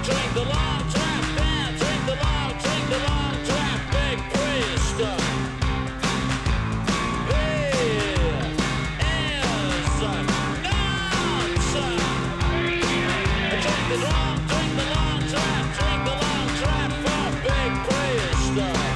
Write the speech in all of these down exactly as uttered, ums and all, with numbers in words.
drink the long trap down, drink the long, drink the long trap, big priest. Hey, is nonsense. Drink the long, drink the long trap, drink the long trap for big priest.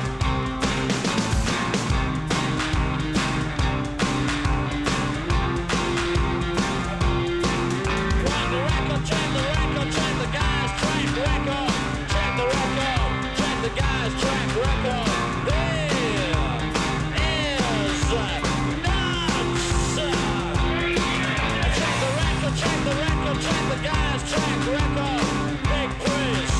Check the record, check the guy's track record. Check the record, check the guy's track record. There is nonsense. Check the record, check the record, check the guy's track record. Big priest.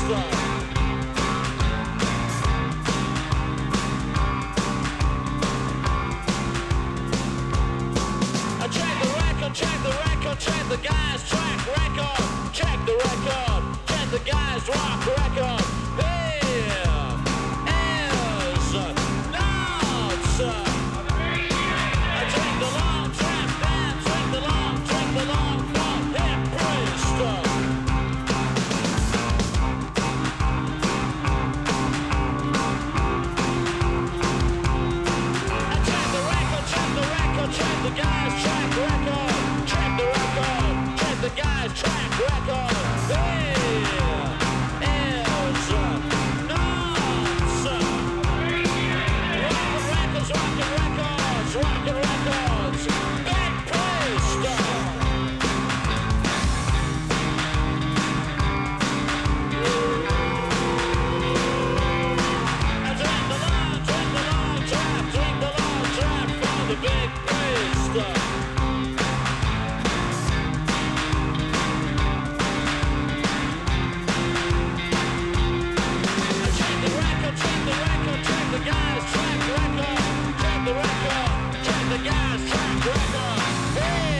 Check the record, check the record, check the guy's track record. Check the record, check the guy's rock record. There is nonsense. I drink the long trap down, drink the long, drink the long from hip priest. I check the record, check the record, check the guy's track record. Check the record, check the guy's track record. There is nonsense. Rockin' records, rockin' records, rockin' records. Big priest. I drink the long, drink the long trap, drink the long trap for the big priest. Check the record, check the record, check the guy's track record. Check the record, check the guy's track record. Hey,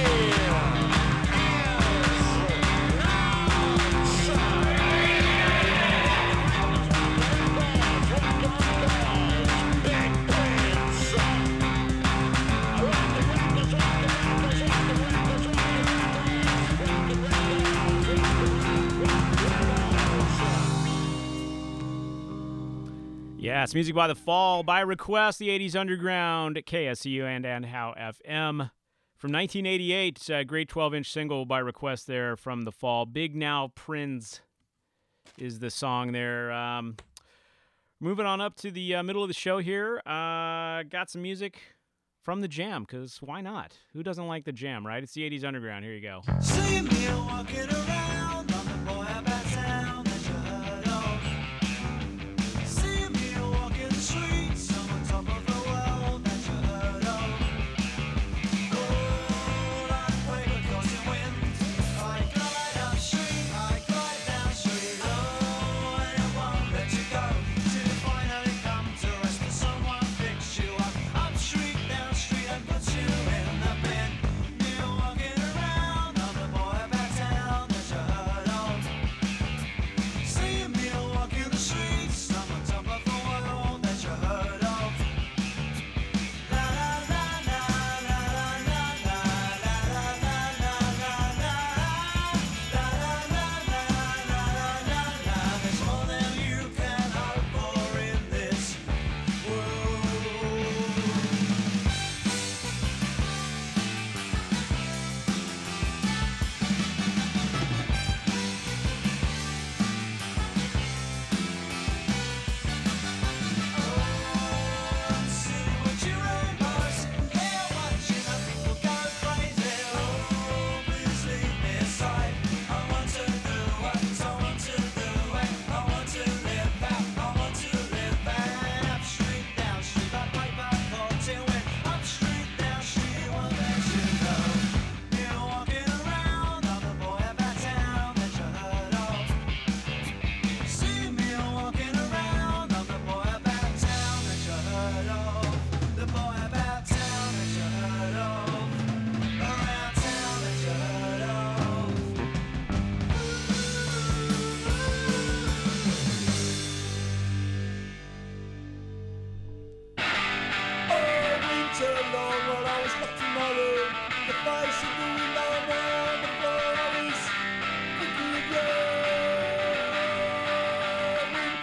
big prince. Rock the records, rock the records, rock the records, rock the records, rock the Yeah, it's music by The Fall, by request, the eighties Underground, K S C U and and How F M. From nineteen eighty-eight, a great twelve-inch single by request there from The Fall. Big Now Prince is the song there. Um, moving on up to the uh, middle of the show here. Uh, got some music from The Jam, because why not? Who doesn't like The Jam, right? It's the eighties Underground. Here you go. See me walking around, I'm the boy about town that you heard of. See me walking the streets, I'm on top of the world that you heard of. Oh, like a paper crossing wind, I glide down the street, I glide down the street. Oh, and I won't let you go till you finally come to rest and someone picks you up, up street, down street, and puts you in the bin. You're walking around, I'm the boy about town that you heard of.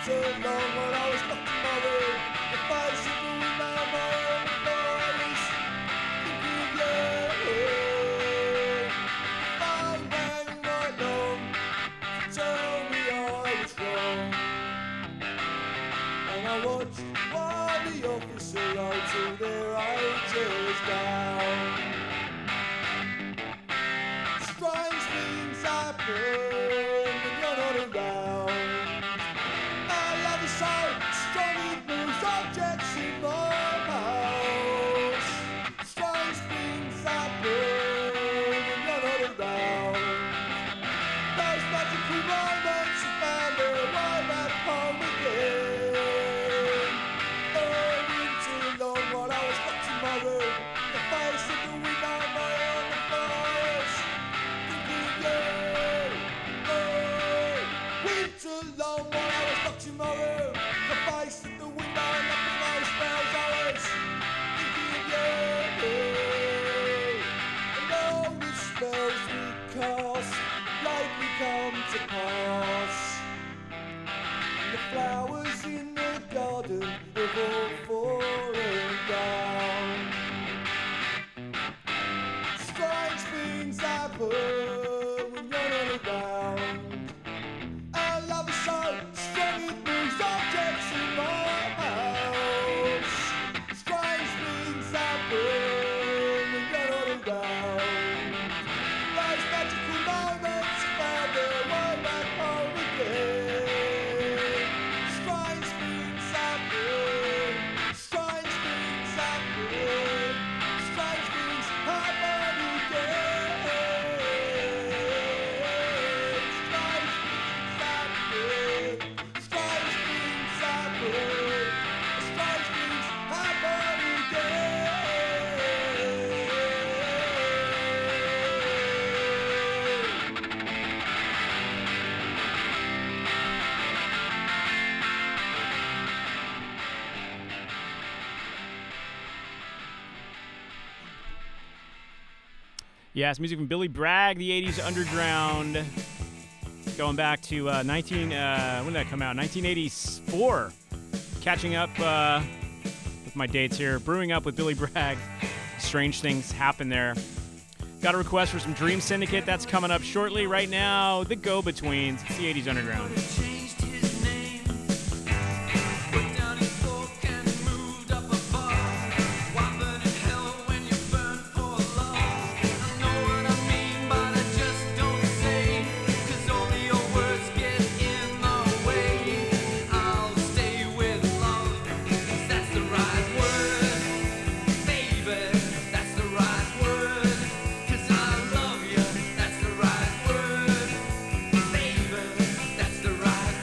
winter long while I was locked in my room. The face of the window of my own voice, thinking of you. Phone rang right long to tell me I was wrong, and I watched while the officer rode till their ages down. Strange things happen when you're not around. Our love is so strong it moves objects in my house. Strange things happen when you're not around. Those magical moments have found their way back home again. Oh, winter long while I was locked in my room, the face of the window of my own voice, thinking of you. Oh, winter long while I was locked in my room, the face of the window and nothing else smells always, thinking of you. And all the spells we cast lately come to pass. The flowers in the garden have all fallen down. Strange things happen when you're not around. Our love is so strong it moves objects in my house. Strange things happen when you're not around. Those magical moments found their way back home again. Strange things happen. Strange things happen. Strange things happen again. Strange things happen. Strange things happen. Strange things happen again. Yeah, it's music from Billy Bragg, the eighties Underground, going back to uh, nineteen. Uh, when did that come out? nineteen eighty-four. Catching up uh, with my dates here. Brewing up with Billy Bragg. Strange things happen there. Got a request for some Dream Syndicate. That's coming up shortly. Right now, the Go-Betweens. It's the eighties Underground. Changed his name, put down his fork and moved up above. Why burn in hell when you burn for love? I know what I mean, but I just don't say, 'cause all of your words get in the way. I'll stay with love, 'cause that's the right word, baby, that's the right word. 'Cause I love you, that's the right word, baby, that's the right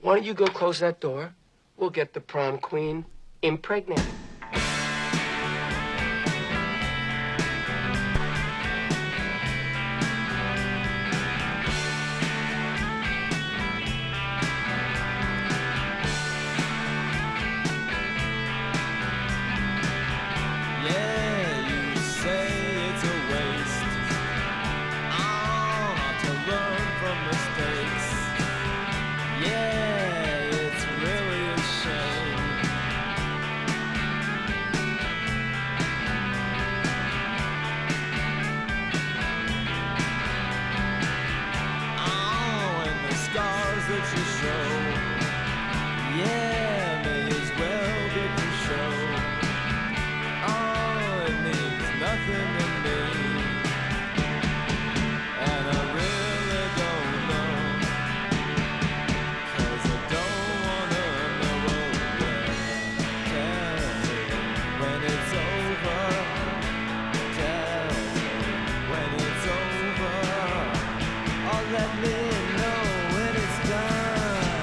Why don't you go close that door? We'll get the prom queen impregnated. Yeah, you say it's a waste. Oh, not to learn from mistakes. Yeah, it's really a shame. Oh, and the scars that you show. Yeah, may as well be for show. Oh, it means nothing to me. And I really don't know. 'Cause I don't wanna know. Yeah. Tell me when it's over. Tell me when it's over. Or let me know when it's done.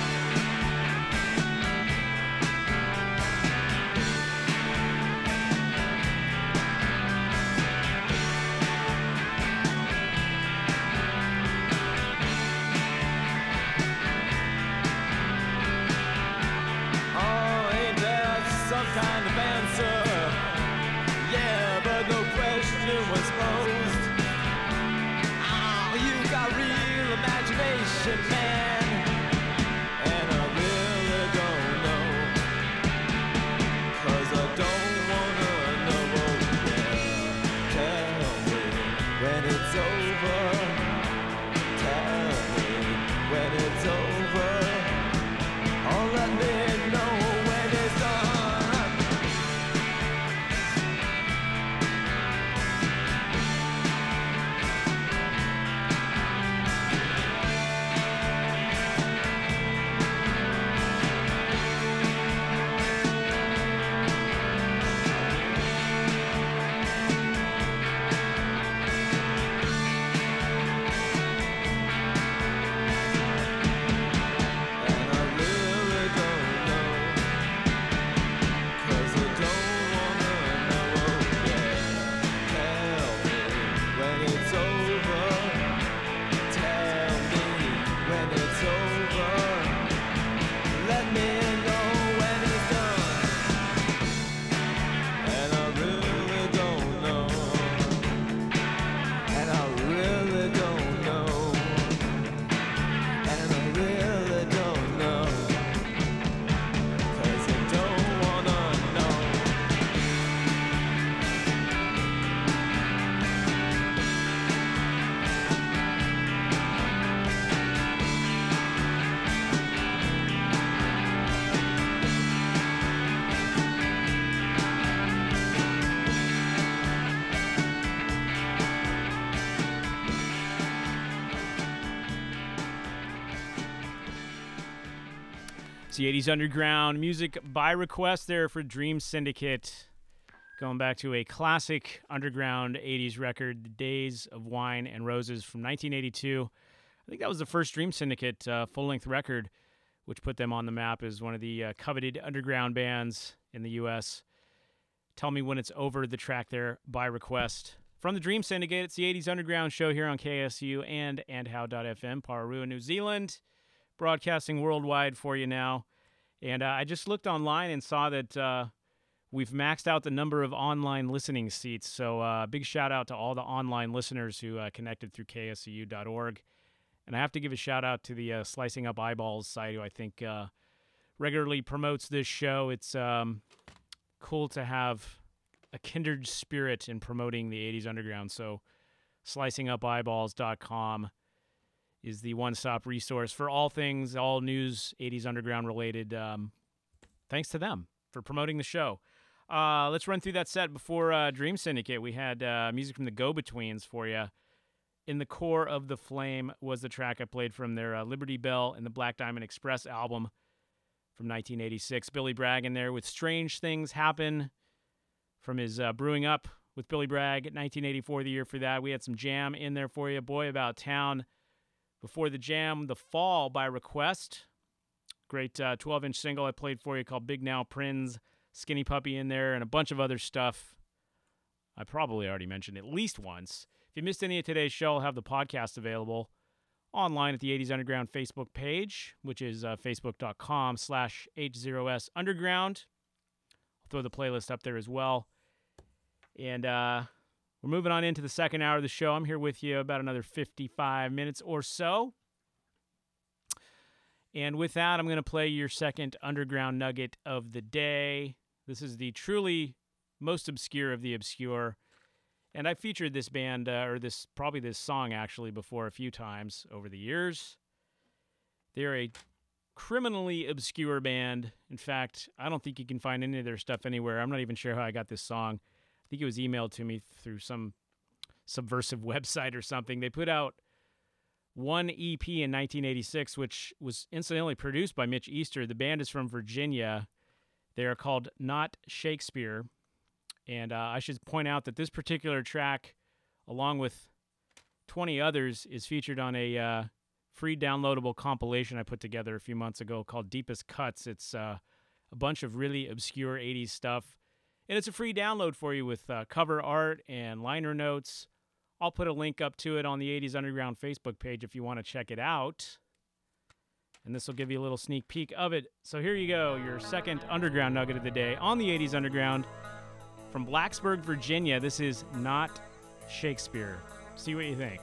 Oh, ain't that some kind of answer? Yeah, but no question was posed. Oh, you got real imagination, man. And I really don't know. 'Cause I don't wanna know. Yeah. Tell me when it's over. Tell me when it's over. Oh, let me know when it's done. And I really don't know. 'Cause I don't wanna know. Yeah. Tell me when it's over. Tell me when it's over. Let me know when it's done. And I really don't know. And I really don't know. And I really don't know. 'Cause I don't wanna know. It's the eighties Underground music by request there for Dream Syndicate. Going back to a classic underground eighties record, The Days of Wine and Roses from nineteen eighty-two. I think that was the first Dream Syndicate uh, full-length record, which put them on the map as one of the uh, coveted underground bands in the U S. Tell Me When It's Over, the track there by request. From the Dream Syndicate, it's the eighties Underground show here on K S U and and how dot f m, Pararua, New Zealand. Broadcasting worldwide for you now. And uh, I just looked online and saw that uh, we've maxed out the number of online listening seats. So uh, big shout out to all the online listeners who uh, connected through K S C U dot org. And I have to give a shout out to the uh, Slicing Up Eyeballs site, who I think uh, regularly promotes this show. It's um, cool to have a kindred spirit in promoting the eighties Underground. So slicing up eyeballs dot com is the one-stop resource for all things, all news, eighties Underground related. Um, thanks to them for promoting the show. Uh, let's run through that set before uh, Dream Syndicate. We had uh, music from the Go-Betweens for you. In the Core of the Flame was the track I played from their uh, Liberty Bell and the Black Diamond Express album from nineteen eighty-six. Billy Bragg in there with Strange Things Happen from his uh, Brewing Up with Billy Bragg, nineteen eighty-four, the year for that. We had some Jam in there for you. Boy About Town. Before the Jam, The Fall by request Great uh, twelve-inch single I played for you called Big Now Prinz, Skinny Puppy in there, and a bunch of other stuff I probably already mentioned at least once. If you missed any of today's show, I'll have the podcast available online at the eighties Underground Facebook page, which is uh, facebook.com slash H0S Underground. I'll throw the playlist up there as well. And uh, we're moving on into the second hour of the show. I'm here with you about another fifty-five minutes or so. And with that, I'm going to play your second underground nugget of the day. This is the truly most obscure of the obscure. And I featured this band, uh, or this probably this song actually, before a few times over the years. They're a criminally obscure band. In fact, I don't think you can find any of their stuff anywhere. I'm not even sure how I got this song. I think it was emailed to me through some subversive website or something. They put out one E P in nineteen eighty-six, which was incidentally produced by Mitch Easter. The band is from Virginia. They are called Not Shakespeare. And uh, I should point out that this particular track, along with twenty others, is featured on a uh, free downloadable compilation I put together a few months ago called Deepest Cuts. It's uh, a bunch of really obscure eighties stuff. And it's a free download for you with uh, cover art and liner notes. I'll put a link up to it on the eighties Underground Facebook page if you want to check it out. And this will give you a little sneak peek of it. So here you go, your second underground nugget of the day on the eighties Underground. From Blacksburg, Virginia, this is Not Shakespeare. See what you think.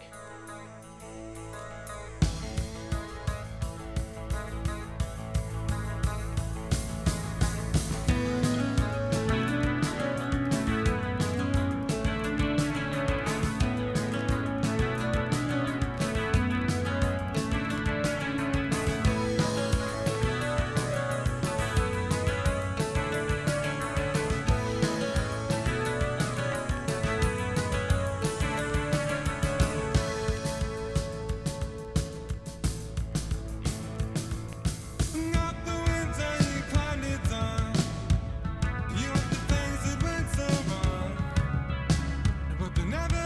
Not the winter you climbed it down. You want the things that went so wrong, but they never